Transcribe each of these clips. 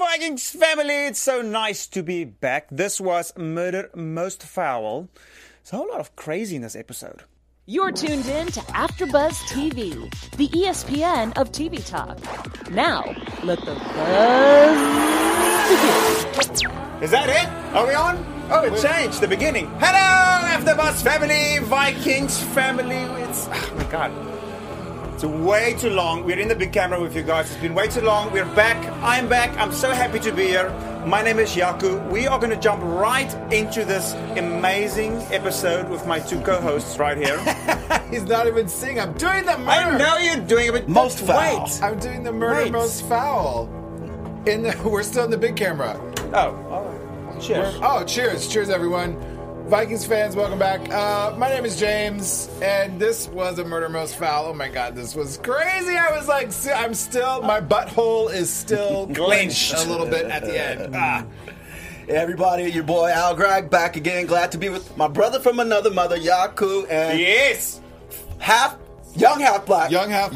Vikings family, it's so nice to be back. This was Murder Most Foul. There's a whole lot of crazy in this episode. You're tuned in to AfterBuzz TV, the ESPN of TV talk. Now, let the buzz begin. Is that it? Are we on? Oh, it changed. The beginning. Hello, AfterBuzz family, Vikings family. Oh my God. It's way too long. We're in the big camera with you guys. It's been way too long. We're back. I'm back. I'm so happy to be here. My name is Jaco. We are going to jump right into this amazing episode with my two co-hosts right here. He's not even singing. I'm doing the murder. I know you're doing it, but most foul. Wait. I'm doing the murder most foul. We're still in the big camera. Oh, all right. Cheers. Cheers. Cheers, everyone. Vikings fans, welcome back. My name is James, and this was a murder most foul. Oh my God, this was crazy. I was like, my butthole is still clenched a little bit at the end. Hey everybody, your boy Al Greg back again. Glad to be with my brother from another mother, Yaku, and yes, young half black,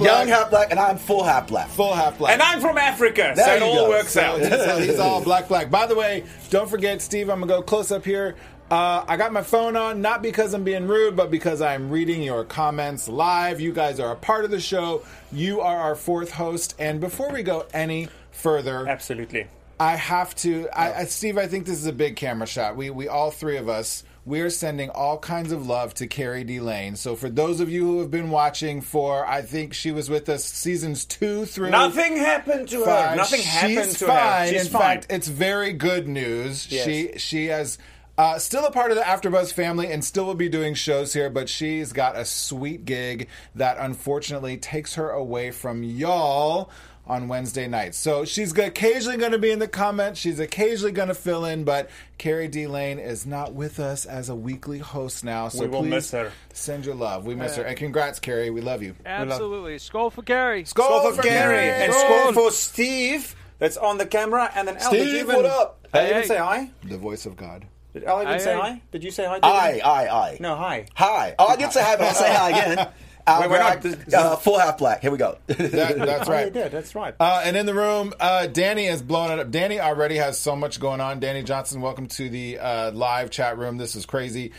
and I'm full half black. And I'm from Africa, so it all works out. He's all black. By the way, don't forget, Steve, I'm gonna go close up here. I got my phone on, not because I'm being rude, but because I'm reading your comments live. You guys are a part of the show. You are our fourth host. And before we go any further... Absolutely. I have to... Steve, I think this is a big camera shot. We all three of us, we are sending all kinds of love to Carrie D. Lane. So for those of you who have been watching I think she was with us seasons 2 through... Nothing happened to her. Nothing happened to her. She's fine. In fact, it's very good news. Yes. She has... still a part of the AfterBuzz family and still will be doing shows here, but she's got a sweet gig that unfortunately takes her away from y'all on Wednesday nights. So she's occasionally going to be in the comments. She's occasionally going to fill in, but Carrie D. Lane is not with us as a weekly host now. So we will please miss her. Send your love. We miss her. And congrats, Carrie. We love you. Absolutely. Skål for Carrie. Skål for Carrie. And skål for Steve that's on the camera. And then Al, Steve, what up? Did you even say hi? The voice of God. Did Al even say hi? Did you say hi? Aye. No, hi. Hi. Oh, I did say hi, but I'll say hi again. Al Greg, full half black. Here we go. That's right. You did. That's right. And in the room, Danny is blowing it up. Danny already has so much going on. Danny Johnson, welcome to the live chat room. This is crazy.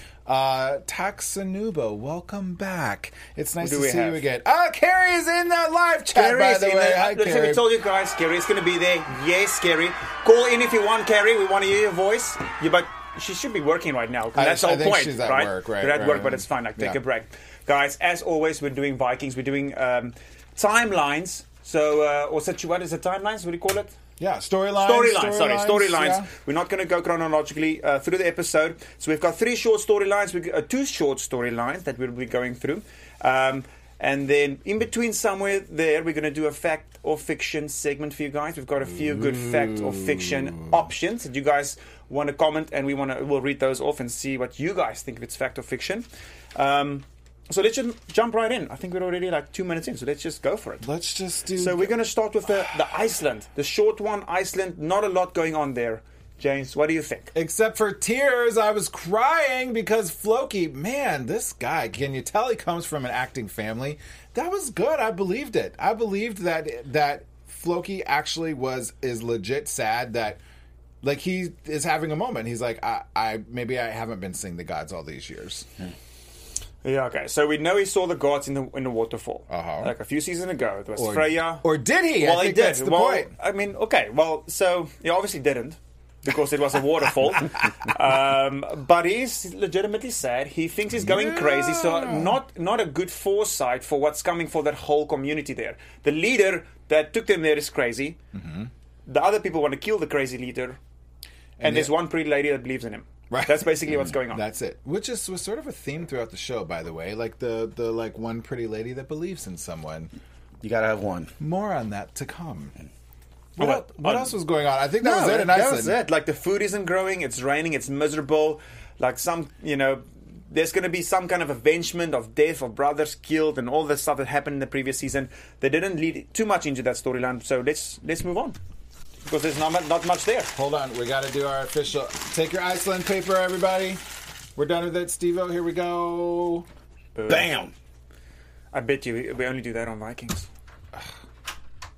Taxanubo, welcome back. It's nice to see you again. Carrie is in the live chat, by the way. Hi, Carrie. We told you guys, Carrie is going to be there. Yes, Carrie. Call in if you want, Carrie. We want to hear your voice. But she should be working right now. That's the whole point, she's at right? work, right? You're at work, but it's fine. Take a break. Guys, as always, we're doing Vikings. We're doing timelines. So, what is it? Timelines? What do you call it? Yeah, storylines. Storylines. Yeah. We're not going to go chronologically through the episode. So we've got 3 short storylines, 2 short storylines that we'll be going through. And then in between somewhere there, we're going to do a fact or fiction segment for you guys. We've got a few good fact or fiction options that you guys want to comment, and we'll read those off and see what you guys think if it's fact or fiction. So let's just jump right in. I think we're already 2 minutes in, so let's just go for it. Let's just do... So we're going to start with the Iceland. The short one, Iceland. Not a lot going on there. James, what do you think? Except for tears, I was crying because Floki, man, this guy, can you tell he comes from an acting family? That was good. I believed it. I believed that Floki actually is legit sad that, like, he is having a moment. He's like, I haven't been seeing the gods all these years. Yeah, okay. So we know he saw the gods in the waterfall. Like a few seasons ago. It was Freya. Or did he? Well, I think he did. That's the point. I mean, okay. Well, so he obviously didn't, because it was a waterfall. But he's legitimately sad. He thinks he's going crazy. So not a good foresight for what's coming for that whole community there. The leader that took them there is crazy. Mm-hmm. The other people want to kill the crazy leader. And there's one pretty lady that believes in him. Right. That's basically what's going on. That's it. Which was sort of a theme throughout the show, by the way. Like the one pretty lady that believes in someone. You gotta have one. More on that to come. What else was going on? I think that was it in Iceland. That was it. Like, the food isn't growing, it's raining, it's miserable. Like, there's going to be some kind of avengement of death of brothers killed and all the stuff that happened in the previous season. They didn't lead too much into that storyline, so let's move on. Because there's not much there. Hold on, we got to do our official... Take your Iceland paper, everybody. We're done with it, Steve-O. Here we go. Bam! I bet you we only do that on Vikings.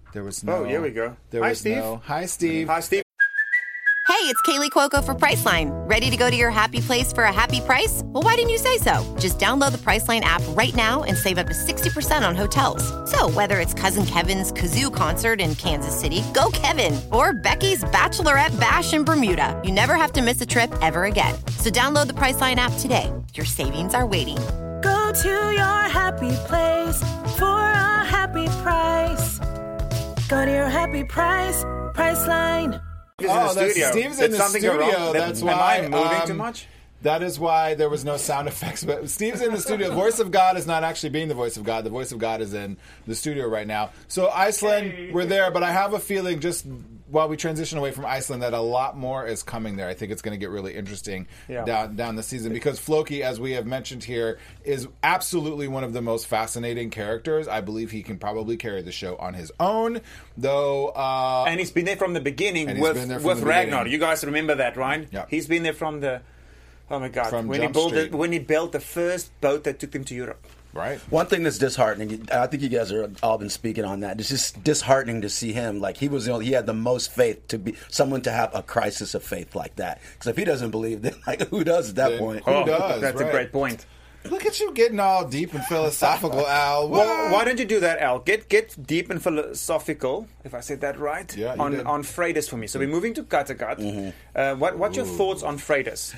There was no. Oh, here we go. There Hi, was Steve. no. Hi, Steve. Hi, Steve. Hey, it's Kaylee Cuoco for Priceline. Ready to go to your happy place for a happy price? Well, why didn't you say so? Just download the Priceline app right now and save up to 60% on hotels. So whether it's Cousin Kevin's Kazoo Concert in Kansas City, go Kevin, or Becky's Bachelorette Bash in Bermuda, you never have to miss a trip ever again. So download the Priceline app today. Your savings are waiting. Go to your happy place for a happy price. Go to your happy price, Priceline. Oh, that's Steve's in the studio. That's why. Am I moving too much? That is why there was no sound effects. But Steve's in the studio. The voice of God is not actually being the voice of God. The voice of God is in the studio right now. So Iceland, we're there. But I have a feeling just while we transition away from Iceland that a lot more is coming there. I think it's going to get really interesting down the season. Because Floki, as we have mentioned here, is absolutely one of the most fascinating characters. I believe he can probably carry the show on his own. Though, and he's been there from the beginning with Ragnar. You guys remember that, right? Yeah. He's been there from the... Oh my God! From when Jump Street. when he built the first boat that took them to Europe. Right. One thing that's disheartening, I think you guys are all been speaking on that. It's just disheartening to see him. Like he had the most faith to be someone to have a crisis of faith like that. Because if he doesn't believe, then like who does at that point? Who does? That's right. a great point. Look at you getting all deep and philosophical, Al. Well, why don't you do that, Al? Get deep and philosophical, if I said that right, Yeah, you did. on Freitas for me. So we're moving to Kattegat. What's your thoughts on Freitas?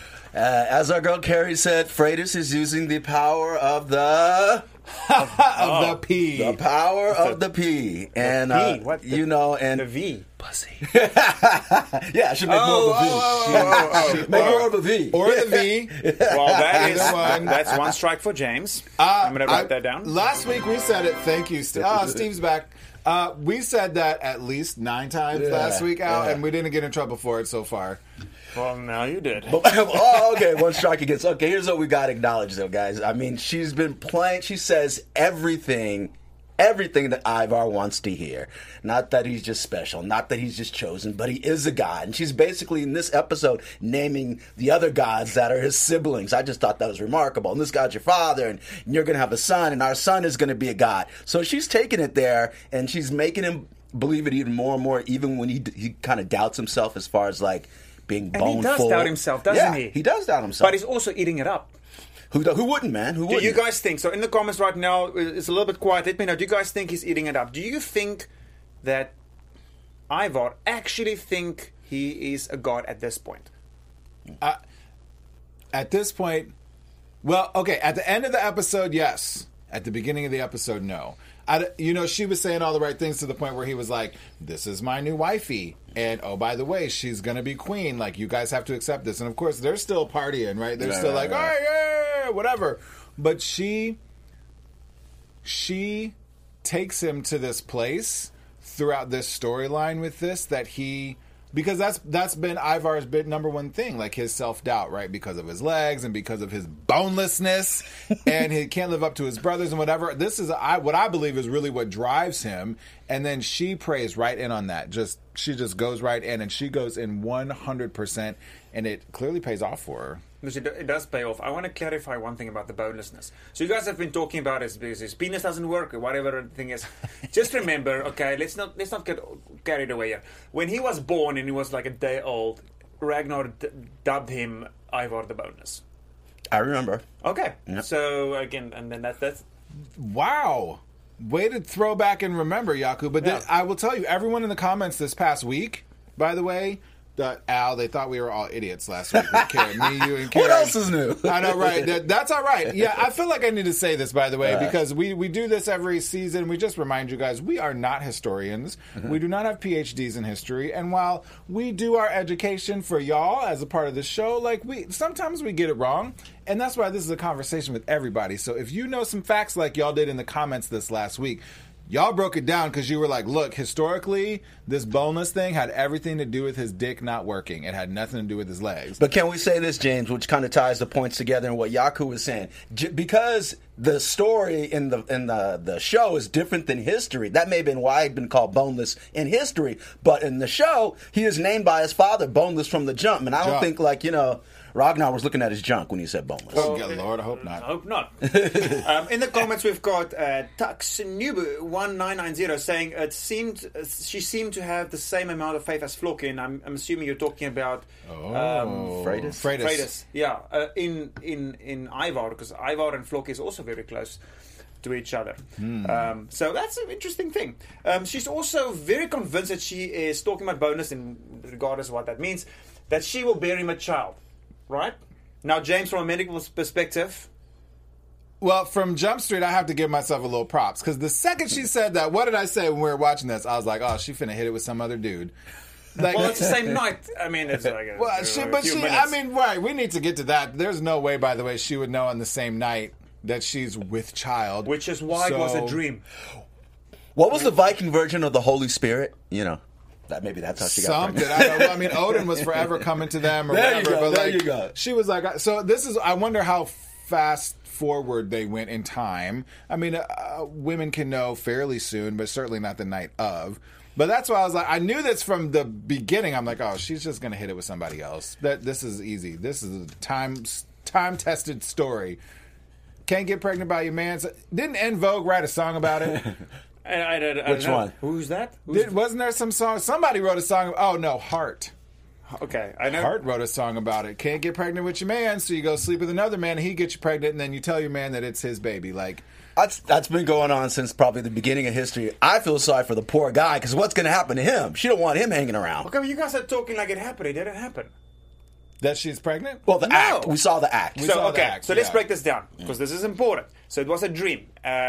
As our girl Carrie said, Freitas is using the power of the the P. The power of the P. And, P? What? and... The V. Pussy. Yeah, I should make more of a V. Make more of a V. Or the V. Well, one. that's one strike for James. I'm going to write that down. Last week we said it. Thank you, Steve. Steve's back. We said that at least 9 times last week, Al, and we didn't get in trouble for it so far. Well, now you did. Okay, one strike against. Okay, here's what we got to acknowledge, though, guys. I mean, she's been playing. She says everything that Ivar wants to hear. Not that he's just special, not that he's just chosen, but he is a god. And she's basically, in this episode, naming the other gods that are his siblings. I just thought that was remarkable. And this god's your father, and you're going to have a son, and our son is going to be a god. So she's taking it there, and she's making him believe it even more and more, even when he kind of doubts himself as far as, like, being bone full. And he does doubt himself, doesn't he? Yeah, he does doubt himself. But he's also eating it up. Who wouldn't, man? Who wouldn't? Do you guys think, so in the comments right now, it's a little bit quiet, let me know, do you guys think he's eating it up? Do you think that Ivar actually think he is a god at this point? At this point, well, okay, at the end of the episode, yes. At the beginning of the episode, no. She was saying all the right things to the point where he was like, this is my new wifey. And, oh, by the way, she's going to be queen. Like, you guys have to accept this. And, of course, they're still partying, right? They're still like, oh, yeah, whatever. But she takes him to this place throughout this storyline with this that he... Because that's been Ivar's number one thing, like his self-doubt, right? Because of his legs and because of his bonelessness, and he can't live up to his brothers and whatever. This is what I believe is really what drives him. And then she prays right in on that. She just goes right in, and she goes in 100%, and it clearly pays off for her. It does pay off. I want to clarify one thing about the bonelessness. So you guys have been talking about his penis doesn't work or whatever the thing is. Just remember, okay, let's not get carried away here. When he was born and he was like a day old, Ragnar dubbed him Ivar the Boneless. I remember. Okay. Yep. So again, and then that's wow. Way to throw back and remember, Yaku. But then I will tell you, everyone in the comments this past week, by the way, Al, they thought we were all idiots last week with Karen. Me, you, and Karen. What else is new? I know, right? That's all right. Yeah, I feel like I need to say this, by the way, because we do this every season. We just remind you guys, we are not historians. Mm-hmm. We do not have PhDs in history. And while we do our education for y'all as a part of the show, like sometimes we get it wrong. And that's why this is a conversation with everybody. So if you know some facts like y'all did in the comments this last week, y'all broke it down because you were like, look, historically, this boneless thing had everything to do with his dick not working. It had nothing to do with his legs. But can we say this, James, which kind of ties the points together and what Yaku was saying? Because the story in the show is different than history. That may have been why he'd been called Boneless in history, but in the show, he is named by his father Boneless from the jump. And I don't think, like, Ragnar was looking at his junk when he said boneless. Oh, good Lord, I hope not. I hope not. In the comments, we've got Tuxnubu1990 saying she seemed to have the same amount of faith as Floki, and I'm assuming you're talking about Freydis. Yeah, in Ivar, because Ivar and Floki is also very close to each other. So that's an interesting thing. She's also very convinced that she is talking about bonus, and regardless of what that means, that she will bear him a child. Right? Now, James, from a medical perspective... Well, from Jump Street, I have to give myself a little props. Because the second she said that, what did I say when we were watching this? I was like, oh, she finna hit it with some other dude. Like, well, it's the same night. I mean, it's like right, we need to get to that. There's no way, by the way, she would know on the same night that she's with child. Which is why it was a dream. What was the Viking version of the Holy Spirit? Maybe that's how she got pregnant. I don't know. I mean, Odin was forever coming to them or whatever. There you go. She was like, so this is, I wonder how fast forward they went in time. I mean, women can know fairly soon, but certainly not the night of. But that's why I was like, I knew this from the beginning. I'm like, oh, she's just going to hit it with somebody else. This is easy. This is a time-tested story. Can't get pregnant by your man. So, didn't En Vogue write a song about it? I Which one? Who's that? Wasn't there some song? Somebody wrote a song. Oh, no, Heart. Okay, I know. Heart wrote a song about it. Can't get pregnant with your man, so you go sleep with another man, and he gets you pregnant, and then you tell your man that it's his baby. Like, that's been going on since probably the beginning of history. I feel sorry for the poor guy, because what's going to happen to him? She don't want him hanging around. Okay, you guys are talking like it happened. It didn't happen. That she's pregnant? Well, the act. We saw the act. So let's break this down, because this is important. So it was a dream.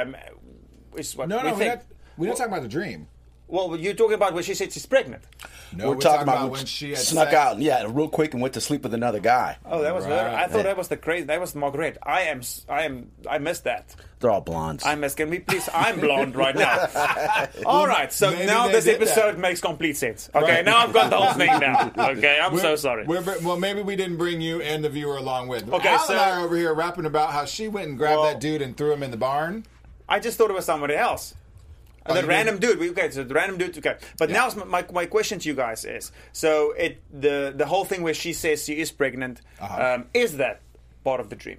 We're not talking about the dream. Well, you're talking about when she said she's pregnant. No, we're talking about when she had snuck out, real quick and went to sleep with another guy. Oh, that was her. I thought that was that was Margaret. I missed that. They're all blondes. Can we please? I'm blonde right now. All right, so now this episode makes complete sense. Okay, right. Now I've got the whole thing down. Okay, I'm so sorry. Well, maybe we didn't bring you and the viewer along with. Okay, Al and I are over here rapping about how she went and grabbed that dude and threw him in the barn. I just thought it was somebody else. The random dude. So the random dude. Okay, but now my question to you guys is: so the whole thing where she says she is pregnant, is that part of the dream?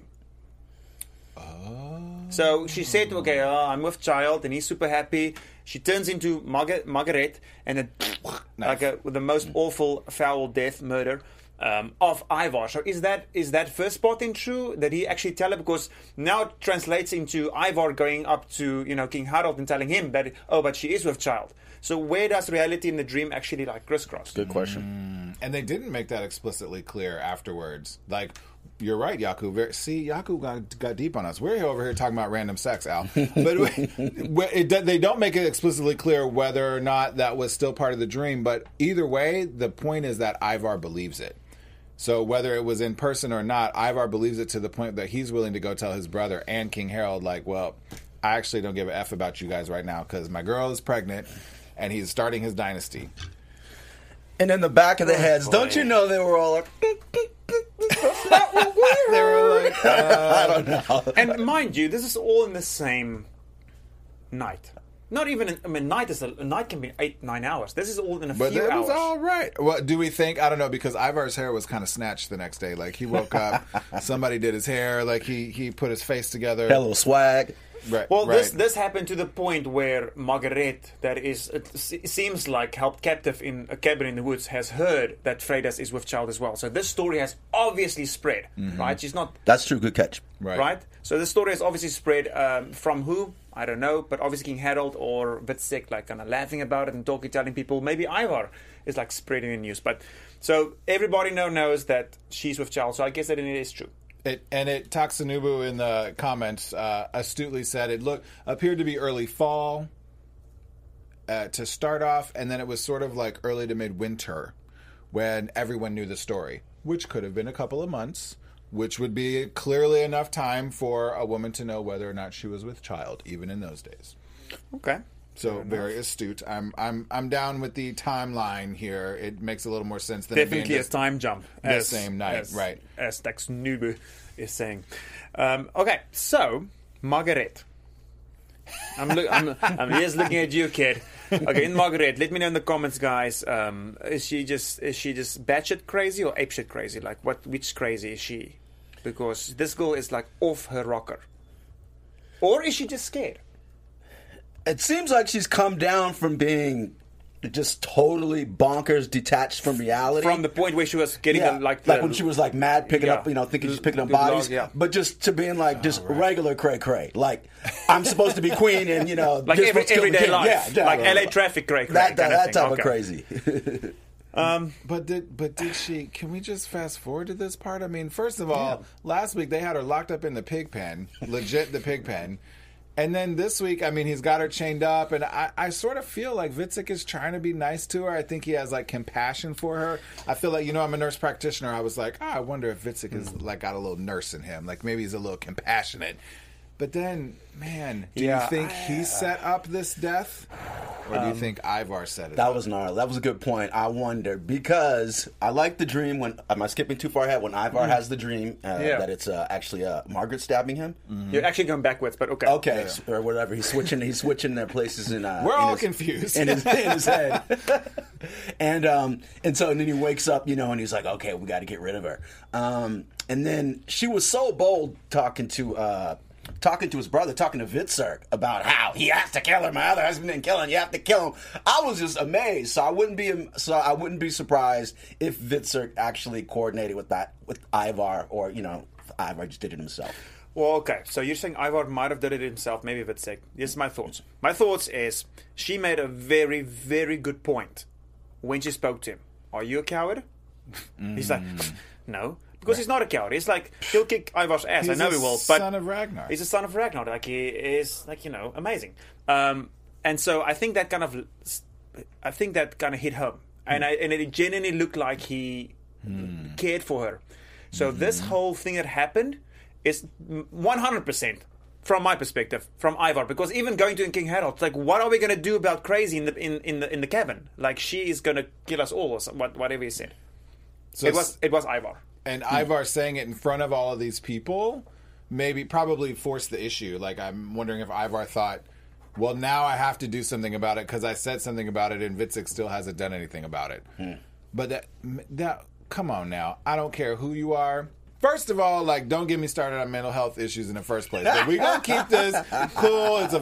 So she said, "Okay, I'm with child," and he's super happy. She turns into Margaret, and then with the most awful, foul death, murder. Of Ivar. So is that first part in true that he actually tell her, because now it translates into Ivar going up to King Harald and telling him that but she is with child. So where does reality and the dream actually crisscross? Good question. And they didn't make that explicitly clear afterwards. Like, you're right, Yaku. See, Yaku got deep on us. We're over here talking about random sex, Al. But they don't make it explicitly clear whether or not that was still part of the dream. But either way, the point is that Ivar believes it. So whether it was in person or not, Ivar believes it to the point that he's willing to go tell his brother and King Harold, like, well, I actually don't give an F about you guys right now because my girl is pregnant and he's starting his dynasty. And in the back of their heads, don't you know they were all like... They were like, I don't know. And mind you, this is all in the same night. Not even, night can be 8-9 hours. This is all in a few hours. But that was all right. Well, do we think, I don't know, because Ivar's hair was kind of snatched the next day. Like, he woke up, somebody did his hair, like, he put his face together. Had a little swag. Right. Well, this happened to the point where Margaret, it seems like held captive in a cabin in the woods, has heard that Freydis is with child as well. So this story has obviously spread, right? She's not... That's true, good catch. Right? So this story has obviously spread from who? I don't know, but obviously King Harold, or a bit sick, like kind of laughing about it and telling people. Maybe Ivar is like spreading the news. But so everybody knows that she's with child. So I guess that it is true. Taxanubu in the comments astutely said it appeared to be early fall to start off, and then it was sort of like early to midwinter when everyone knew the story, which could have been a couple of months, which would be clearly enough time for a woman to know whether or not she was with child, even in those days. Okay. So very astute. I'm down with the timeline here. It makes a little more sense than definitely a time jump. The same night, right? As Taxanubu is saying. Okay, so Margaret. I'm just looking at you, kid. Okay, in Margaret, let me know in the comments, guys. Is she just batshit crazy or apeshit crazy? Like, which crazy is she? Because this girl is like off her rocker. Or is she just scared? It seems like she's come down from being just totally bonkers, detached from reality. From the point where she was getting like when she was like mad, picking up, thinking she's picking up bodies, but just to being like just regular cray. Like, I'm supposed to be queen, and like everyday life, like LA traffic cray. That type of crazy. But did she? Can we just fast forward to this part? I mean, first of all, last week they had her locked up in the pig pen, legit the pig pen. And then this week, I mean, he's got her chained up, and I sort of feel like Witsik is trying to be nice to her. I think he has, like, compassion for her. I feel like, I'm a nurse practitioner. I was like, I wonder if Witsik is, like, got a little nurse in him. Like, maybe he's a little compassionate. But then, man, do you think he set up this death? Or do you think Ivar set it up? That was gnarly. That was a good point. I wonder, because I like the dream when, am I skipping too far ahead? When Ivar has the dream that it's actually Margaret stabbing him. Mm-hmm. You're actually going backwards, but okay. Okay, or whatever. He's switching their places in we're all confused. In his head. And then he wakes up, and he's like, okay, we got to get rid of her. And then she was so bold talking to his brother, talking to Witsik about how he has to kill her. My other husband didn't kill him. You have to kill him. I was just amazed. So I wouldn't be surprised if Witsik actually coordinated with Ivar, or Ivar just did it himself. Well, okay. So you're saying Ivar might have done it himself, maybe Witsik. Here's my thoughts. My thoughts is she made a very, very good point when she spoke to him. Are you a coward? He's like, no. Because he's not a coward. He's like, he'll kick Ivar's ass. He's I know he will. But son of Ragnar. He's a son of Ragnar. Like, he is, like, amazing. And so I think that kind of hit home. And it genuinely looked like he cared for her. So this whole thing that happened is 100%, from my perspective, from Ivar. Because even going to King Harold, it's like, what are we going to do about crazy in the cabin? Like, she is going to kill us all, or whatever he said. So it was Ivar. And Ivar saying it in front of all of these people probably forced the issue. Like, I'm wondering if Ivar thought, well, now I have to do something about it because I said something about it and Witsik still hasn't done anything about it. But that come on now. I don't care who you are. First of all, like, don't get me started on mental health issues in the first place. But we're going to keep this cool. It's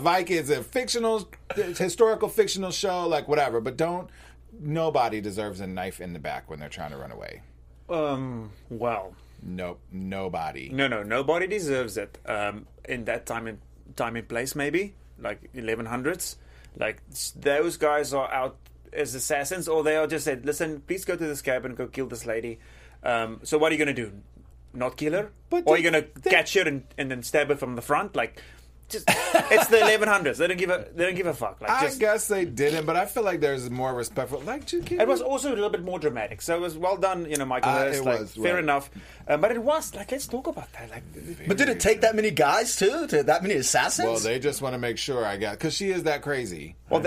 a historical fictional show, like, whatever. But nobody deserves a knife in the back when they're trying to run away. Well. Nope, nobody. No, nobody deserves it. In that time and place, maybe, like 1100s. Like, those guys are out as assassins, or they are just said, listen, please go to this cabin and go kill this lady. So what are you going to do? Not kill her? Or are you going to catch her and then stab her from the front? Like, it's the 1100s. They don't give a fuck. Like, I guess they didn't, but I feel like there's more respectful. Like, it was also a little bit more dramatic, so it was well done, Michael Hurst. Fair enough, but it was like, let's talk about that. Like, but did it take that many guys too? That many assassins? Well, they just want to make sure, I guess, because she is that crazy. Well,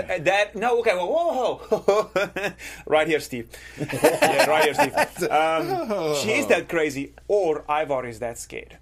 whoa, right here, Steve. Yeah, right here, Steve. She is that crazy, or Ivar is that scared.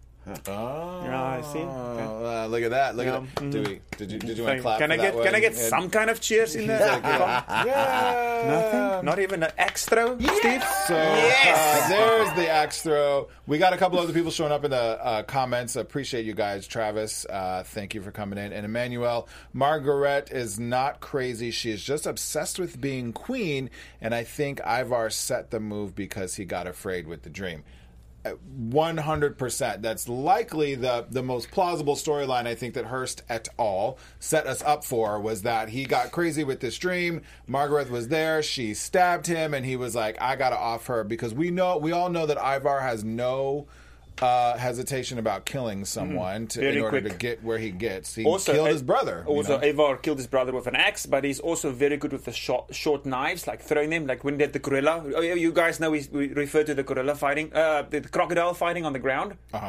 I see. Okay. Look at that! Look at that! Did you want to clap? Can I get some kind of cheers in there? Yeah. Nothing. Not even an extra, Steve. So there's the extra. We got a couple other people showing up in the comments. Appreciate you guys, Travis. Thank you for coming in. And Emmanuel, Margaret is not crazy. She is just obsessed with being queen. And I think Ivar set the move because he got afraid with the dream. 100%. That's likely the most plausible storyline I think that Hurst et al. Set us up for, was that he got crazy with this dream. Margaret was there. She stabbed him, and he was like, I gotta off her, because we all know that Ivar has no hesitation about killing someone in order to get where he gets. He killed his brother. Also, Ivar killed his brother with an axe, but he's also very good with the short knives, like throwing them, like when they did the gorilla. You guys know we refer to the gorilla fighting, the crocodile fighting on the ground.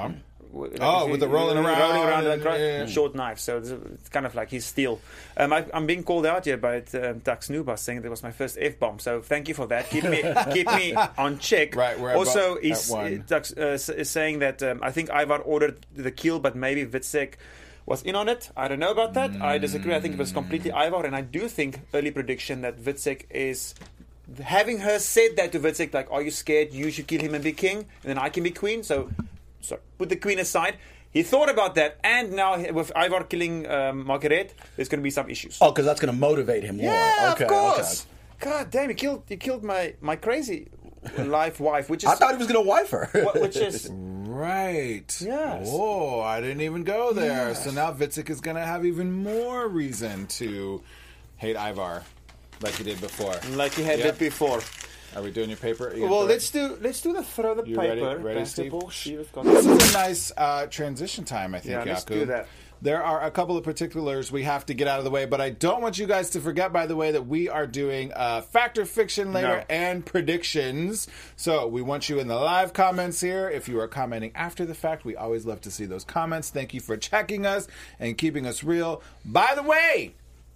with the rolling around that short knife. So it's kind of like his steel. I'm being called out here by Dux Nuba saying that was my first F-bomb. So thank you for that. Keep me on check. Right, we're also, at Dux is saying that I think Ivar ordered the kill, but maybe Vicek was in on it. I don't know about that. I disagree. I think it was completely Ivar, and I do think early prediction that Vicek is. Having her said that to Vicek, like, are you scared you should kill him and be king, and then I can be queen? So put the queen aside. He thought about that, and now with Ivar killing Margaret, there's going to be some issues. Oh, because that's going to motivate him more. Yeah, okay, of course. Okay. God damn, you killed my crazy life wife, which is I thought he was going to wife her. which is Right. Yes. Oh, I didn't even go there. Yes. So now Vicek is going to have even more reason to hate Ivar. Like he did before. Like he had it before. Are we doing your paper? Well, let's do the throw the you paper. Ready, Steve? Got this is a nice transition time, I think, Yeah, let's do that. There are a couple of particulars we have to get out of the way, but I don't want you guys to forget, by the way, that we are doing Fact or Fiction later and predictions. So we want you in the live comments here. If you are commenting after the fact, we always love to see those comments. Thank you for checking us and keeping us real. By the way,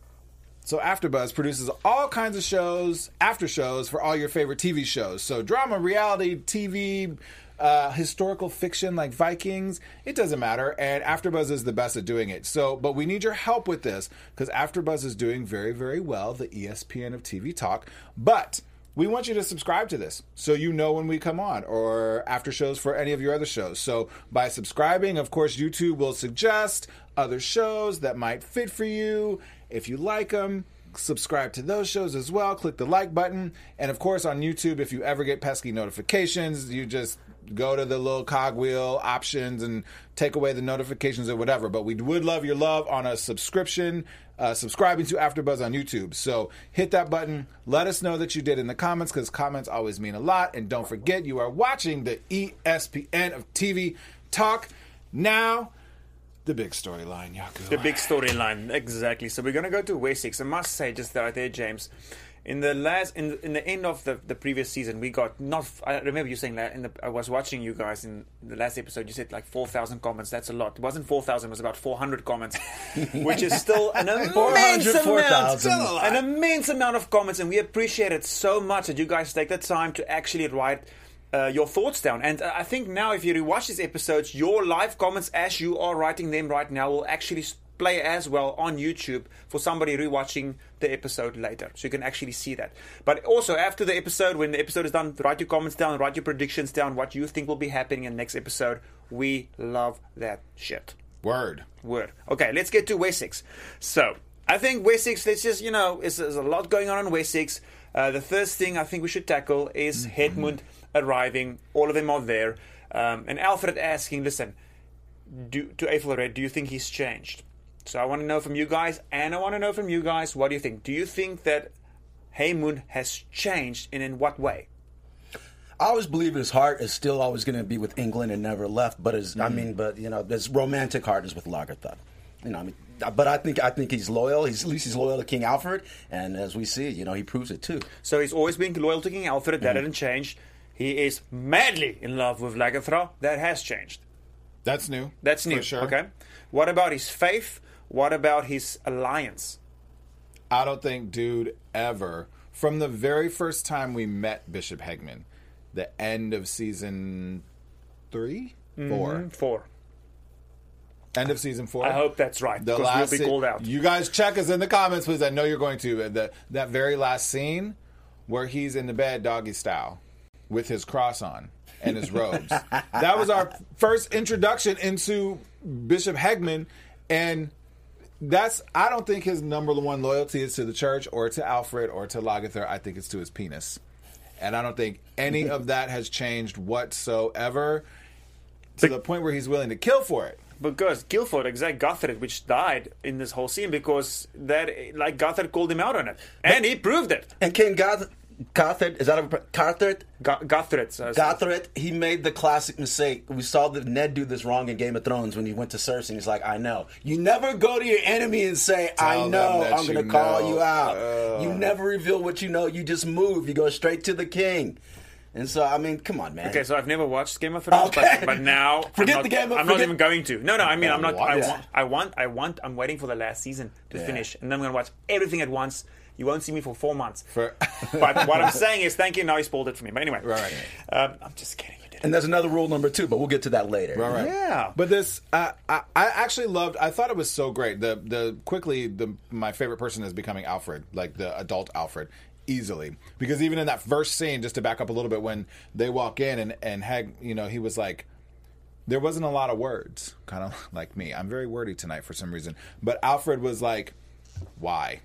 so AfterBuzz produces all kinds of shows, after shows, for all your favorite TV shows. So drama, reality, TV, historical fiction like Vikings, it doesn't matter. And AfterBuzz is the best at doing it. So, but we need your help with this because AfterBuzz is doing very, very well, the ESPN of TV talk. But we want you to subscribe to this so you know when we come on or after shows for any of your other shows. So by subscribing, of course, YouTube will suggest other shows that might fit for you. If you like them, subscribe to those shows as well. Click the like button. And of course, on YouTube, if you ever get pesky notifications, you just go to the little cogwheel options and take away the notifications or whatever. But we would love your love on a subscription, subscribing to AfterBuzz on YouTube. So hit that button. Let us know that you did in the comments because comments always mean a lot. And don't forget, you are watching the ESPN of TV talk. Now, the big storyline, Yaku. The big storyline, exactly. So we're going to go to Wessex. I must say, just right there, James, in the end of the previous season, we got I remember you saying that I was watching you guys in the last episode. You said like 4,000 comments. That's a lot. It wasn't 4,000. It was about 400 comments, which is still an immense amount. An immense amount of comments, and we appreciate it so much that you guys take the time to actually write your thoughts down. And I think now if you rewatch these episodes, your live comments as you are writing them right now will actually play as well on YouTube for somebody rewatching the episode later. So you can actually see that. But also after the episode, when the episode is done, write your comments down, write your predictions down, what you think will be happening in the next episode. We love that shit. Word. Okay, let's get to Wessex. So I think Wessex, let's just, there's a lot going on in Wessex. The first thing I think we should tackle is Hedmund arriving. All of them are there. And Alfred asking, listen, to Aethelred, do you think he's changed? So I want to know from you guys, and I want to know from you guys, what do you think? Do you think that Hedmund has changed, and in what way? I always believe his heart is still always going to be with England and never left. But his romantic heart is with Lagertha. But I think he's loyal. At least he's loyal to King Alfred, and as we see, he proves it too. So he's always been loyal to King Alfred. That didn't change. He is madly in love with Lagertha. That has changed. That's new. That's new. For sure. Okay. What about his faith? What about his alliance? I don't think, dude, ever. From the very first time we met Bishop Hegman, the end of season 3? 4. 4. End of season 4. I hope that's right, because we'll be called out. You guys check us in the comments, please. I know you're going to. That very last scene where he's in the bed doggy style with his cross on and his robes. That was our first introduction into Bishop Hegman, and I don't think his number one loyalty is to the church or to Alfred or to Lagertha. I think it's to his penis. And I don't think any of that has changed whatsoever to the point where he's willing to kill for it. Because Guilford, Guthred, which died in this whole scene because Guthred called him out on it. And he proved it. And King Guthred, is that a Guthred? Guthred. He made the classic mistake. We saw that Ned do this wrong in Game of Thrones when he went to Cersei. And he's like, I know. You never go to your enemy and say, I know, I'm going to call you out. You never reveal what you know. You just move. You go straight to the king. And so, I mean, come on, man. Okay, so I've never watched Game of Thrones, Okay. but now Forget I'm not, the Game of- I'm not forget- even going to. No, I mean, I'm not. What? I'm waiting for the last season to Yeah. finish, and then I'm going to watch everything at once. You won't see me for 4 months. For- But what I'm saying is, thank you. Now you spoiled it for me. But anyway, Right. I'm just kidding. You did. And there's another rule number 2, but we'll get to that later. Right. Yeah. But this, I actually loved. I thought it was so great. My favorite person is becoming Alfred, like the adult Alfred, easily. Because even in that first scene, just to back up a little bit, when they walk in and Hag, he was like, there wasn't a lot of words, kind of like me. I'm very wordy tonight for some reason. But Alfred was like, why?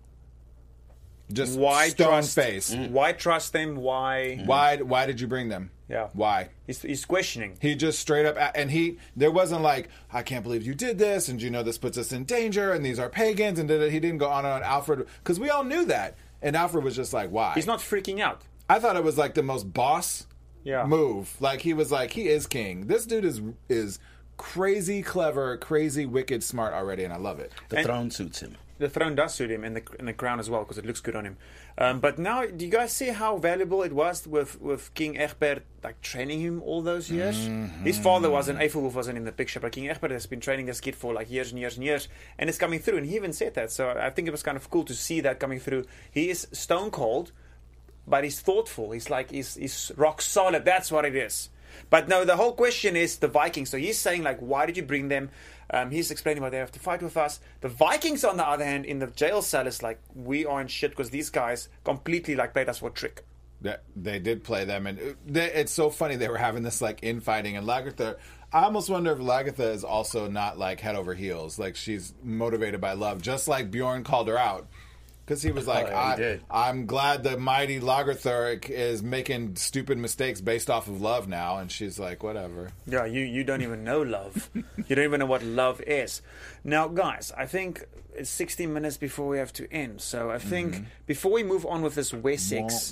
Just Why stone trust? face. Why trust them? Why? Why did you bring them? Yeah. Why? He's questioning. He just straight up, and there wasn't like, I can't believe you did this, and this puts us in danger, and these are pagans, and he didn't go on and on. Alfred, because we all knew that, and Alfred was just like, why? He's not freaking out. I thought it was like the most boss Yeah. move. Like he was like, he is king. This dude is crazy clever, crazy wicked smart already, and I love it. The throne suits him. The throne does suit him, and the crown as well, because it looks good on him. But now, do you guys see how valuable it was with King Egbert, like training him all those years? His father wasn't, Aethelwulf wasn't in the picture, but King Egbert has been training this kid for like years and years and years, and it's coming through. And he even said that, so I think it was kind of cool to see that coming through. He is stone cold, but he's thoughtful. He's like he's rock solid. That's what it is. But no, the whole question is the Vikings. So he's saying, like, why did you bring them? He's explaining why they have to fight with us. The Vikings, on the other hand, in the jail cell is like, we are in shit because these guys completely like played us for a trick. That they did play them, and it's so funny they were having this like infighting, and Lagertha. I almost wonder if Lagertha is also not like head over heels, like she's motivated by love, just like Bjorn called her out. Because he was like, yeah, he did. I'm glad the mighty Lagertha is making stupid mistakes based off of love now. And she's like, whatever. Yeah, you don't even know love. You don't even know what love is. Now, guys, I think it's 16 minutes before we have to end. So I think before we move on with this Wessex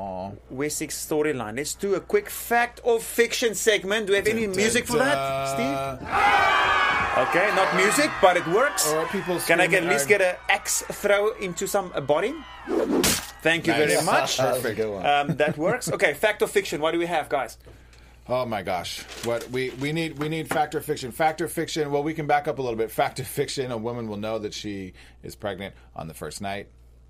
storyline, let's do a quick fact or fiction segment. Do we have any music for that, Steve? Okay, not music, but it works. Or people Can I screaming, at least get an axe throw into some body? Thank you very much. Perfect. Good one. That works. Okay, fact or fiction? What do we have, guys? Oh my gosh! What we need fact or fiction. Fact or fiction. Well, we can back up a little bit. Fact or fiction. A woman will know that she is pregnant on the first night.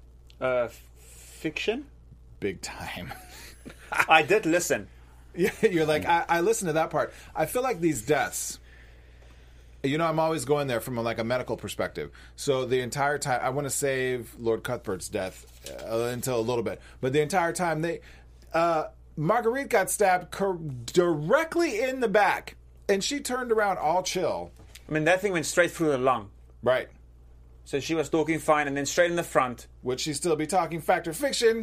Fiction? Big time. I did listen. You're like, I listened to that part. I feel like these deaths. I'm always going there from a medical perspective. So the entire time, I want to save Lord Cuthbert's death until a little bit. But the entire time, Marguerite got stabbed directly in the back, and she turned around all chill. I mean, that thing went straight through her lung. Right. So she was talking fine, and then straight in the front. Would she still be talking fact or fiction?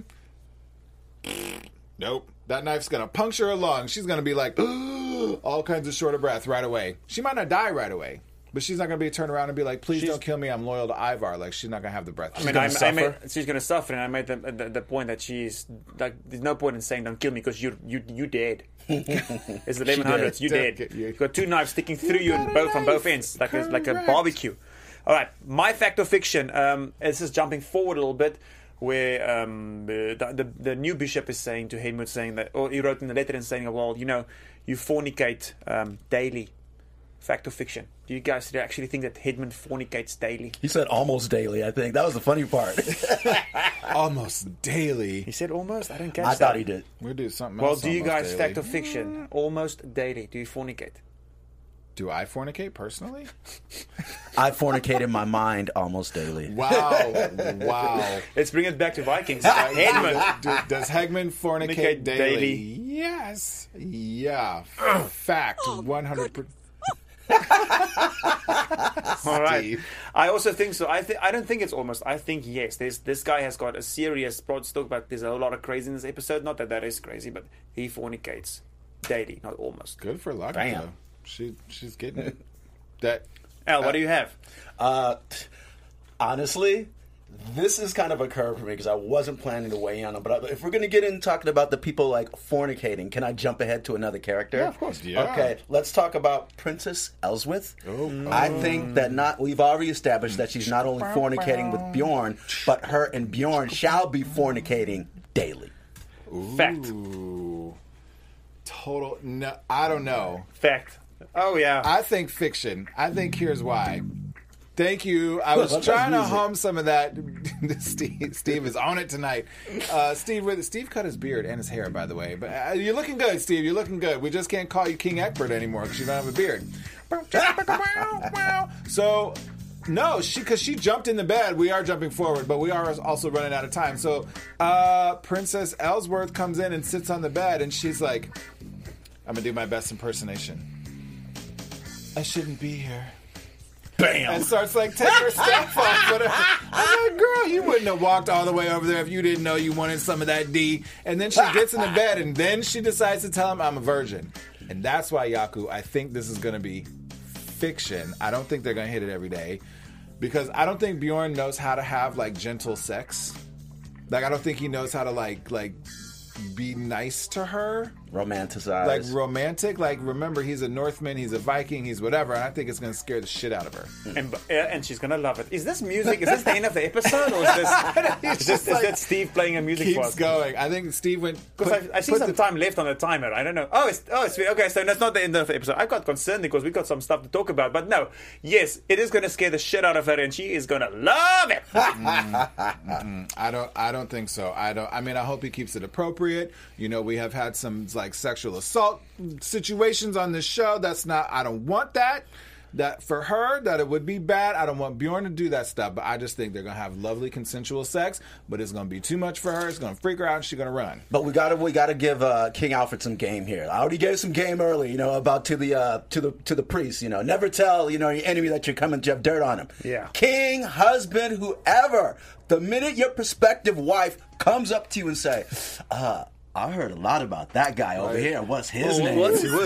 Nope. That knife's going to puncture her lung. She's going to be like, all kinds of short of breath right away. She might not die right away, but she's not going to be turned around and be like, please don't kill me. I'm loyal to Ivar. Like, she's not going to have the breath. She's going to suffer, and I made the point that she's like, there's no point in saying don't kill me because you dead. It's the 1100s. You dead. You've got two knives sticking through you on both ends, like a barbecue. All right, my fact or fiction. This is jumping forward a little bit, where the new bishop is saying to Hedmund, saying that, or he wrote in the letter and saying, well, you fornicate daily. Fact or fiction? Do you guys actually think that Hedmund fornicates daily? He said almost daily, I think. That was the funny part. Almost daily. He said almost? I didn't catch I that. thought he did. We'll do something Well, else. do you almost guys daily. fact or fiction? Almost daily. Do you fornicate? Do I fornicate personally? I fornicate in my mind almost daily. Wow. Let's bring it back to Vikings. Hedmund. Does Hegman fornicate Fornicate daily? daily. Yes. Yeah. Fact. 100%. All right. Steve. I also think so. I don't think it's almost. I think yes. This guy has got a serious broad stock, but there's a whole lot of crazy in this episode. Not that is crazy, but he fornicates daily, not almost. Good for luck. Damn. Though. She's getting it. That. Al, what do you have? Honestly, this is kind of a curve for me because I wasn't planning to weigh in on it. But if we're going to get in talking about the people like fornicating, can I jump ahead to another character? Yeah, of course. Yeah. Okay, let's talk about Princess Elswith. I think that we've already established that she's not only fornicating with Bjorn, but her and Bjorn shall be fornicating daily. Fact. Ooh. Total. No, I don't know. Fact. Oh, yeah. I think fiction. I think here's why. Thank you. I was trying to hum some of that. Steve is on it tonight. Steve cut his beard and his hair, by the way. But you're looking good, Steve. You're looking good. We just can't call you King Egbert anymore because you don't have a beard. So, no, because she jumped in the bed. We are jumping forward, but we are also running out of time. So, Princess Ellsworth comes in and sits on the bed, and she's like, I'm going to do my best impersonation. I shouldn't be here. Bam! And starts like taking her stuff off. Whatever. I'm like, girl, you wouldn't have walked all the way over there if you didn't know you wanted some of that D. And then she gets in the bed, and then she decides to tell him I'm a virgin. And that's why, Yaku, I think this is going to be fiction. I don't think they're going to hit it every day. Because I don't think Bjorn knows how to have, like, gentle sex. Like, I don't think he knows how to, like be nice to her. Romanticize. Like, romantic. Like, remember, he's a Northman, he's a Viking, he's whatever, and I think it's going to scare the shit out of her. And she's going to love it. Is this music? Is this the end of the episode? Or is that Steve playing a music for us? Keeps going. I think Steve went... Because I see some time left on the timer. I don't know. Oh, it's okay, so that's not the end of the episode. I got concerned because we got some stuff to talk about. But no, yes, it is going to scare the shit out of her, and she is going to love it. I don't think so. I mean, I hope he keeps it appropriate. You know, we have had some like sexual assault situations on this show. I don't want that for her, that it would be bad. I don't want Bjorn to do that stuff, but I just think they're going to have lovely consensual sex, but it's going to be too much for her. It's going to freak her out and she's going to run. But we gotta give King Alfred some game here. I already gave some game early, about to the priest, never tell, your enemy that you're coming to have dirt on him. Yeah. King, husband, whoever, the minute your prospective wife comes up to you and say, I heard a lot about that guy over here. What's his name?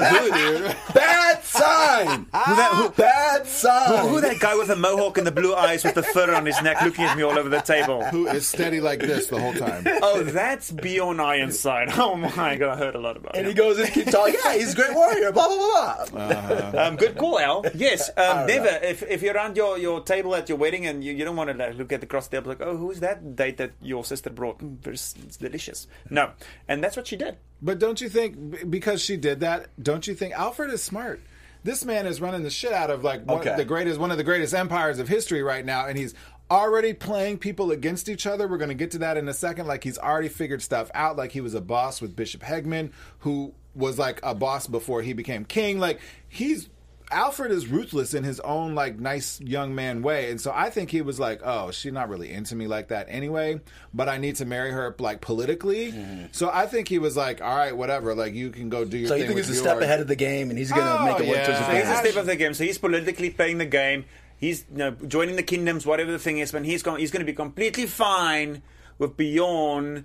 Bad sign. Bad sign. Who that guy with the mohawk and the blue eyes with the fur on his neck looking at me all over the table? Who is steady like this the whole time? Oh, that's Bjorn Ironside. Oh my God, I heard a lot about him. And he goes and keeps talking. Yeah, he's a great warrior. Blah blah blah. Good call, Al. Yes, never. If you're around your table at your wedding and you don't want to look at across the table like, oh, who's that date that your sister brought? It's delicious. No, and that's what she did. But don't you think, because she did that, don't you think Alfred is smart? This man is running the shit out of one of the greatest empires of history right now, and he's already playing people against each other. We're going to get to that in a second. Like, he's already figured stuff out. Like, he was a boss with Bishop Hegman, who was like a boss before he became king. Like, Alfred is ruthless in his own, like, nice young man way. And so I think he was like, oh, she's not really into me like that anyway, but I need to marry her, like, politically. Mm-hmm. So I think he was like, all right, whatever, like, you can go do your thing. So you think he's a step ahead of the game, and he's going to make it work towards the He's a step of the game. So he's politically playing the game. He's joining the kingdoms, whatever the thing is, but he's going to be completely fine with Bjorning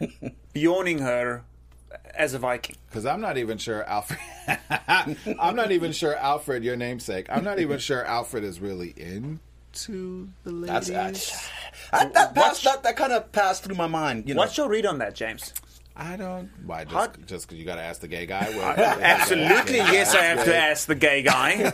her as a Viking. Because I'm not even sure Alfred... I'm not even sure Alfred, your namesake, I'm not even sure Alfred is really into the ladies. That kind of passed through my mind. What's your read on that, James? I don't... Why, just because you got to ask the gay guy? Absolutely, yes, I have to ask the gay guy.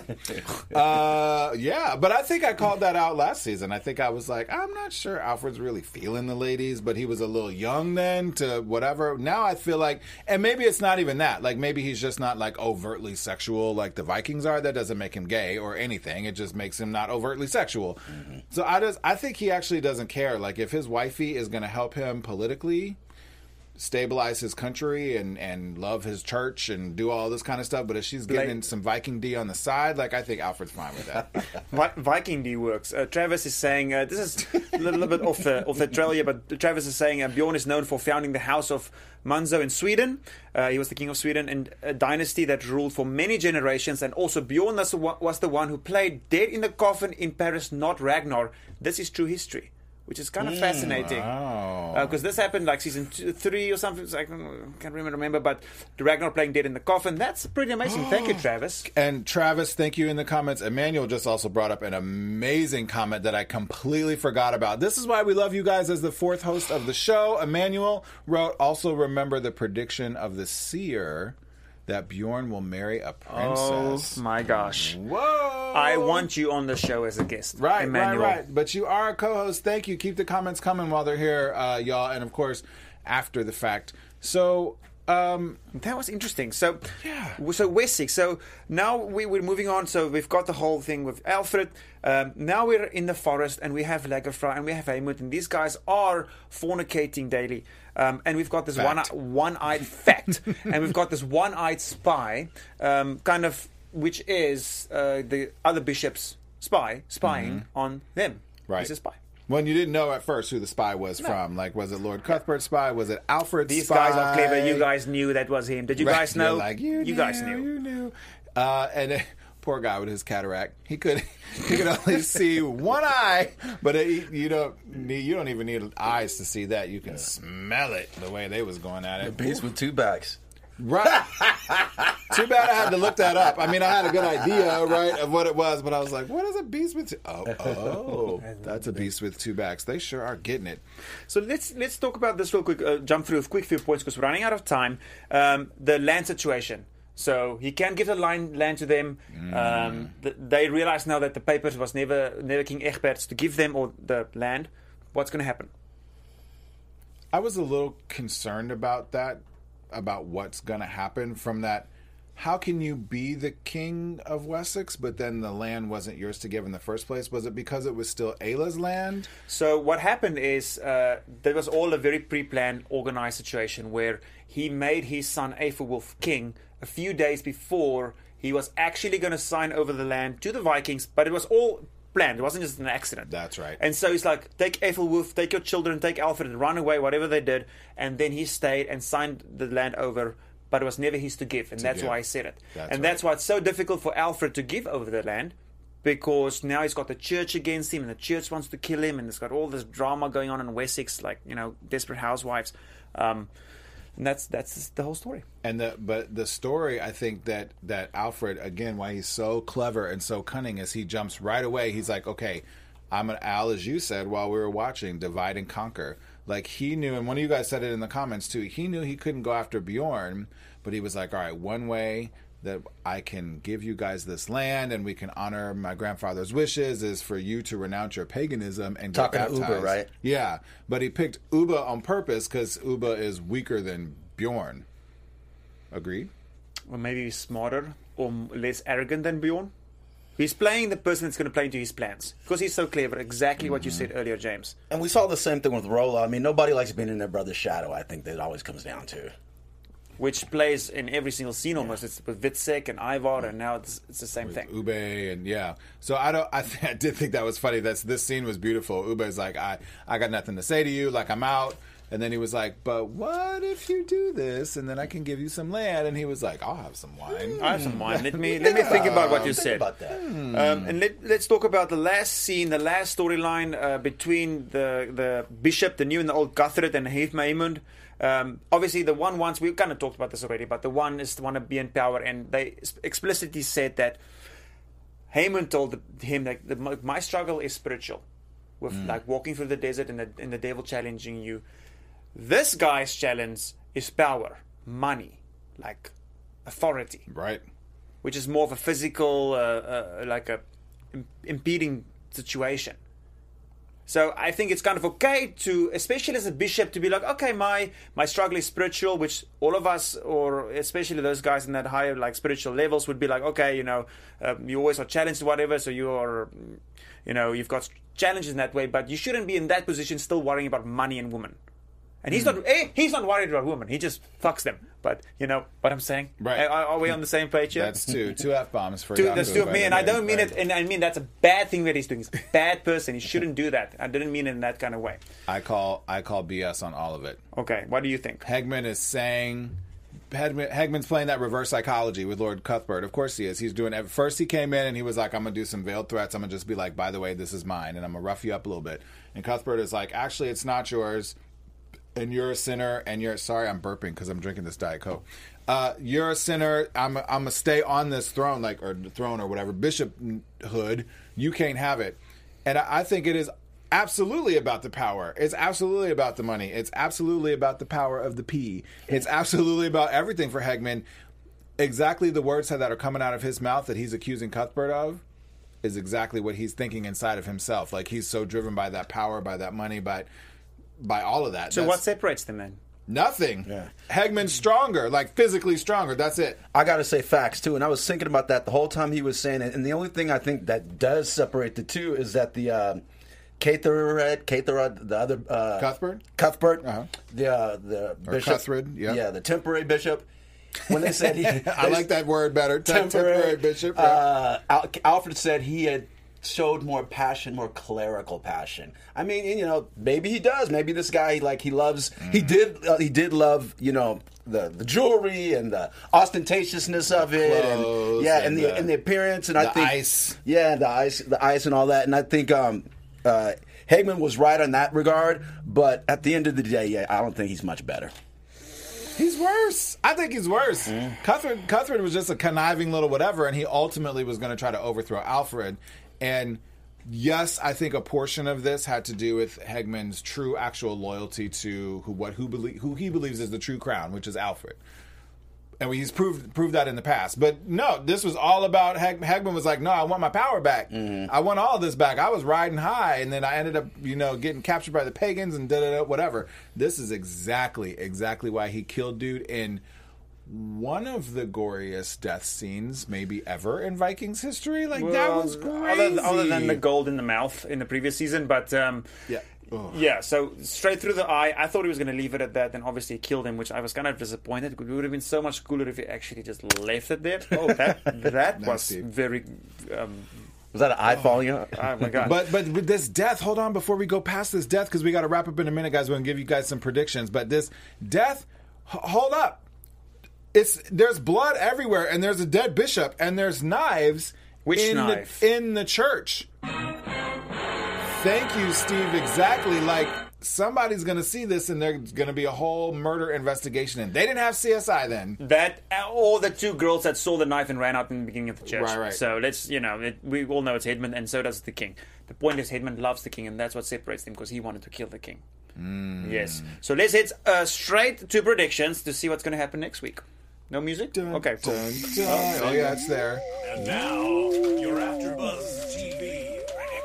Yeah, but I think I called that out last season. I think I was like, I'm not sure Alfred's really feeling the ladies, but he was a little young then to whatever. Now I feel like, and maybe it's not even that. Like, maybe he's just not, like, overtly sexual like the Vikings are. That doesn't make him gay or anything. It just makes him not overtly sexual. Mm-hmm. So I think he actually doesn't care. Like, if his wifey is going to help him politically... stabilize his country and love his church and do all this kind of stuff, but if she's getting some Viking D on the side, like, I think Alfred's fine with that. Viking D works. Travis is saying this is a little bit off the trail here, but Travis is saying Bjorn is known for founding the House of Manzo in Sweden. He was the king of Sweden, and a dynasty that ruled for many generations. And also Bjorn was the one who played dead in the coffin in Paris, not Ragnar. This is true history, which is kind of fascinating. Because this happened like season 3 or something. I can't remember, but the Ragnar playing dead in the coffin. That's pretty amazing. Thank you, Travis. And Travis, thank you in the comments. Emmanuel just also brought up an amazing comment that I completely forgot about. This is why we love you guys as the 4th host of the show. Emmanuel wrote, also remember the prediction of the seer that Bjorn will marry a princess. Oh my gosh. Whoa. I want you on the show as a guest. Right, Emmanuel. right. But you are a co-host. Thank you. Keep the comments coming while they're here, y'all. And of course, after the fact. So That was interesting. So Wessex. So now we're moving on. So we've got the whole thing with Alfred. Now we're in the forest, and we have Lagerfrau and we have Haymund, and these guys are fornicating daily. And we've got this one-eyed fact, and we've got this one-eyed spy, which is the other bishop's spying on them. Right. He's a spy. Well, you didn't know at first who the spy was from. Like, was it Lord Cuthbert's spy? Was it Alfred's These spy? guys are clever. You guys knew that was him. Did you guys know? You're like, you guys knew. You knew. And poor guy with his cataract. He could only see one eye, but you don't even need eyes to see that. You can smell it the way they was going at it. The beast with 2 backs. Right. Too bad I had to look that up. I mean, I had a good idea, right, of what it was, but I was like, what is a beast with 2? Oh, that's a beast with 2 backs. They sure are getting it. So let's talk about this real quick. Jump through a quick few points because we're running out of time. The land situation. So he can give the land to them. They realize now that the papers was never King Egbert's to give them or the land. What's going to happen? I was a little concerned about that, about what's going to happen from that. How can you be the king of Wessex, but then the land wasn't yours to give in the first place? Was it because it was still Ayla's land? So what happened is there was all a very pre-planned, organized situation where he made his son Aethelwulf king a few days before he was actually going to sign over the land to the Vikings, but it was all planned. It wasn't just an accident. That's right. And so he's like, take Aethelwulf, take your children, take Alfred, and run away, whatever they did. And then he stayed and signed the land over, but it was never his to give. And that's why I said it. That's why it's so difficult for Alfred to give over the land, because now he's got the church against him, and the church wants to kill him, and there's got all this drama going on in Wessex, like, Desperate Housewives. And that's the whole story. But the story, I think that Alfred, again, why he's so clever and so cunning, is he jumps right away. He's like, okay, Al, as you said while we were watching, divide and conquer. Like, he knew, and one of you guys said it in the comments too, he knew he couldn't go after Bjorn, but he was like, all right, one way that I can give you guys this land and we can honor my grandfather's wishes is for you to renounce your paganism and get baptized. Talking to Ubba, right? Yeah, but he picked Ubba on purpose because Ubba is weaker than Bjorn. Agreed? Or maybe he's smarter or less arrogant than Bjorn. He's playing the person that's going to play into his plans because he's so clever. Exactly what you said earlier, James. And we saw the same thing with Rolla. I mean, nobody likes being in their brother's shadow. I think that always comes down to. Which plays in every single scene almost. It's with Witzek and Ivar, and now it's the same thing. Ube and So I did think that was funny. This scene was beautiful. Ube's like, I got nothing to say to you. Like, I'm out. And then he was like, but what if you do this, and then I can give you some land? And he was like, I'll have some wine. I have some wine. Let me think about what you said. About that. And let's talk about the last scene, the last storyline between the bishop, the new and the old Guthred, and Haymund. Obviously, the one once we've kind of talked about this already, but the one is the one to be in power, and they explicitly said that Haymund told him that my struggle is spiritual, with like walking through the desert and the devil challenging you. This guy's challenge is power, money, like authority, right? Which is more of a physical, like a impeding situation. So I think it's kind of okay to, especially as a bishop, to be like, okay, my struggle is spiritual, which all of us, or especially those guys in that higher like spiritual levels, would be like, okay, you always are challenged or whatever, so you are, you've got challenges in that way, but you shouldn't be in that position still worrying about money and women. And he's not worried about women. He just fucks them. But you know what I'm saying? Right. Are we on the same page here? That's two F-bombs for There's two of me, and I don't mean it, and I mean that's a bad thing that he's doing. He's a bad person. He shouldn't do that. I didn't mean it in that kind of way. I call BS on all of it. Okay, what do you think? Hegman is saying... Hegman's playing that reverse psychology with Lord Cuthbert. Of course he is. He's doing it. First he came in and he was like, I'm going to do some veiled threats. I'm going to just be like, by the way, this is mine, and I'm going to rough you up a little bit. And Cuthbert is like, actually, it's not yours. And you're a sinner, and you're... Sorry, I'm burping because I'm drinking this Diet Coke. You're a sinner. I'm going to stay on this throne, or the throne or whatever, bishophood. You can't have it. And I think it is absolutely about the power. It's absolutely about the money. It's absolutely about the power of the P. It's absolutely about everything for Hegman. Exactly the words that are coming out of his mouth that he's accusing Cuthbert of is exactly what he's thinking inside of himself. Like, he's so driven by that power, by that money, by all of that. So what separates them then? Nothing. Yeah. Hegman's stronger, like physically stronger. That's it. I gotta say facts too, and I was thinking about that the whole time he was saying it. And the only thing I think that does separate the two is that the Caterad, the other Cuthbert, the bishop, Cuthred, yeah, the temporary bishop. When they said I like that word better. Temporary bishop. Alfred said he had showed more passion, more clerical passion. I mean, you know, maybe he does. Maybe this guy, like, he loves. He did love, you know, the jewelry and the ostentatiousness of it, and the appearance, and I think ice, the ice and all that. And I think Hegman was right on that regard. But at the end of the day, I don't think he's much better. He's worse. I think he's worse. Cuthred was just a conniving little whatever, and he ultimately was going to try to overthrow Alfred. And yes, I think a portion of this had to do with Hegman's true, actual loyalty to who he believes is the true crown, which is Alfred. And he's proved that in the past. But no, this was all about Hegman was like, no, I want my power back. I want all this back. I was riding high, and then I ended up, you know, getting captured by the pagans and whatever. This is exactly why he killed dude in one of the goriest death scenes maybe ever in Vikings history. Like, that was crazy. Other than the gold in the mouth in the previous season, but yeah, so straight through the eye. I thought he was going to leave it at that, and obviously killed him, which I was kind of disappointed. It would have been so much cooler if he actually just left it there. Oh, that was very. Was that an eye falling out? Oh my god! But with this death, hold on before we go past this death, because we got to wrap up in a minute, guys. We're going to give you guys some predictions. But this death, hold up. There's blood everywhere, and there's a dead bishop, and there's knives. Which knife? In the church. Thank you, Steve. Exactly. Like, somebody's going to see this, and there's going to be a whole murder investigation. And they didn't have CSI then. That, or the two girls that saw the knife and ran out in the beginning of the church. Right. So let's, we all know it's Hedman, and so does the king. The point is, Hedman loves the king, and that's what separates them, because he wanted to kill the king. Yes. So let's head straight to predictions to see what's going to happen next week. No music? Okay, cool. Oh, yeah, it's there. And now, your AfterBuzz TV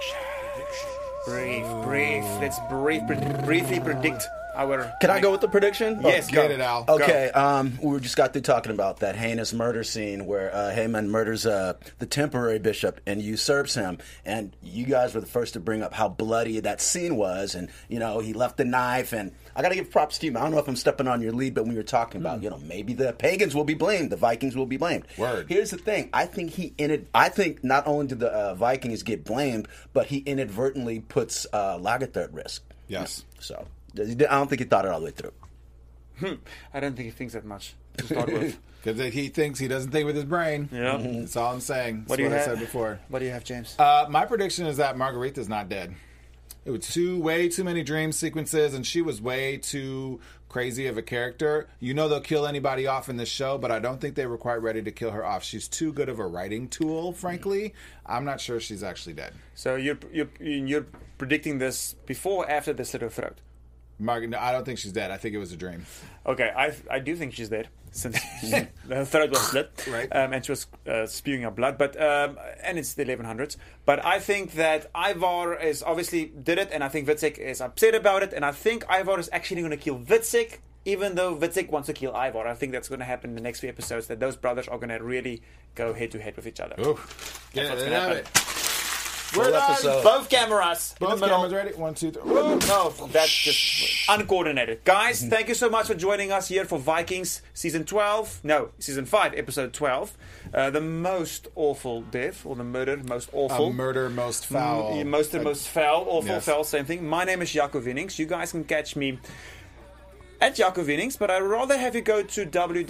prediction. Brief. Let's briefly predict our... Can I go with the prediction? Yes, Get it, Al. Okay, we just got through talking about that heinous murder scene where Heyman murders the temporary bishop and usurps him. And you guys were the first to bring up how bloody that scene was. And, you know, he left the knife. And I got to give props to you. I don't know if I'm stepping on your lead, but when you're talking about, you know, maybe the pagans will be blamed, the Vikings will be blamed. Word. Here's the thing. I think not only did the Vikings get blamed, but he inadvertently puts Lagertha at risk. Yes. So... I don't think he thought it all the way through. I don't think he thinks that much to start with. Because he doesn't think with his brain. Yeah. That's all I'm saying. That's What do you I have? said before. What do you have, James? My prediction is that Margaretha's not dead. It was way too many dream sequences, and she was way too crazy of a character. You know they'll kill anybody off in this show, but I don't think they were quite ready to kill her off. She's too good of a writing tool, frankly. I'm not sure she's actually dead. So you're predicting this before or after the slit her throat? Margaret, no, I don't think she's dead. I think it was a dream. Okay, I do think she's dead, since her throat was slit, Right. And she was spewing out blood. But and it's the 1100s. But I think that Ivar is obviously did it, and I think Witzek is upset about it, and I think Ivar is actually going to kill Witzek, even though Witzek wants to kill Ivar. I think that's going to happen in the next few episodes. That those brothers are going to really go head to head with each other. Ooh. That's what's Get going to happen. it. We're done. episode. Both cameras. in Both the middle. cameras ready? 1, 2, 3. No, that's just uncoordinated. Guys, thank you so much for joining us here for Vikings Season 5, Episode 12. The most awful death, or the murder, most awful. Murder, most foul. Most foul, awful, Yes. foul, same thing. My name is Jaco Winnings. You guys can catch me at Jaco Winnings, but I'd rather have you go to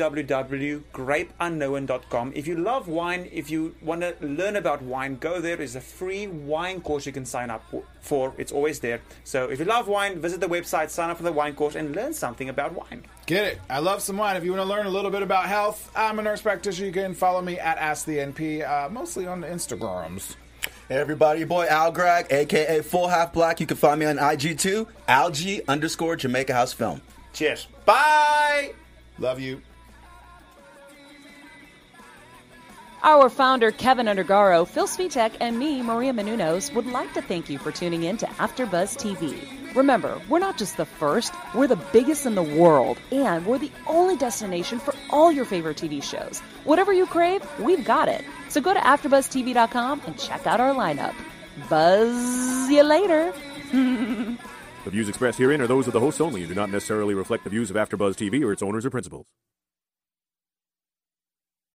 www.grapeunknown.com. If you love wine, if you want to learn about wine, go there. There's a free wine course you can sign up for. It's always there. So if you love wine, visit the website, sign up for the wine course, and learn something about wine. Get it. I love some wine. If you want to learn a little bit about health, I'm a nurse practitioner. You can follow me at AskTheNP, mostly on the Instagrams. Hey everybody, your boy Al Greg, a.k.a. Full Half Black. You can find me on IG too, Alg_Jamaica House Film. Cheers. Bye! Love you. Our founder, Kevin Undergaro, Phil Svitek, and me, Maria Menounos, would like to thank you for tuning in to AfterBuzz TV. Remember, we're not just the first, we're the biggest in the world, and we're the only destination for all your favorite TV shows. Whatever you crave, we've got it. So go to AfterBuzzTV.com and check out our lineup. Buzz you later. The views expressed herein are those of the hosts only and do not necessarily reflect the views of AfterBuzz TV or its owners or principals.